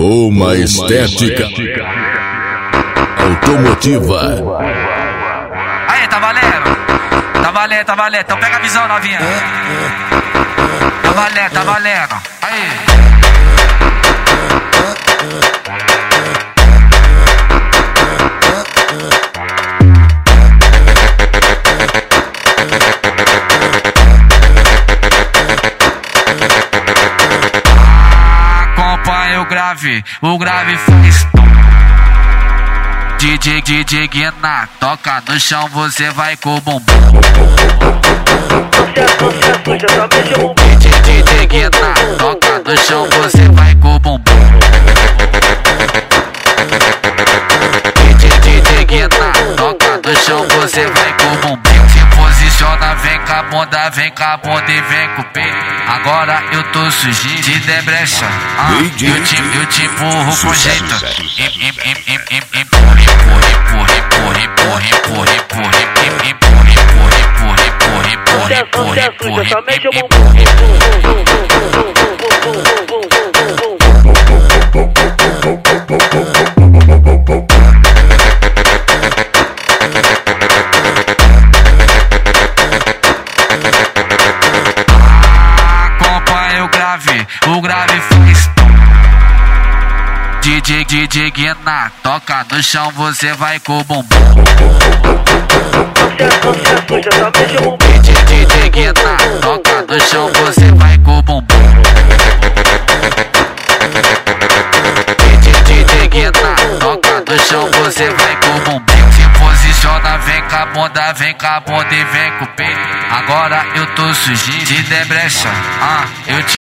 Uma estética automotiva. Aí, tá valendo? Tá valendo, tá valendo. Então pega a visão, novinha. Tá valendo. Aí. Acompanha o grave faz tom. DJ Guiná, toca no chão, você vai com o bumbum. DJ Guiná, toca no chão, você vai com o bumbum. DJ Guiná, toca no chão, você vai com o bumbum. Se posiciona, vem com a bunda e vem com o peito. Agora eu tô sujinho de debrecha. Eu te empurro com jeito. O grave faz tom. DJ Guiná, toca no chão, você vai com o bumbum. DJ Guiná, toca no chão, você vai com o bumbum. DJ Guiná, toca no chão, você vai com o bumbum. Se posiciona, vem com a bunda e vem com o peito. Agora eu tô sujinho de debrecha.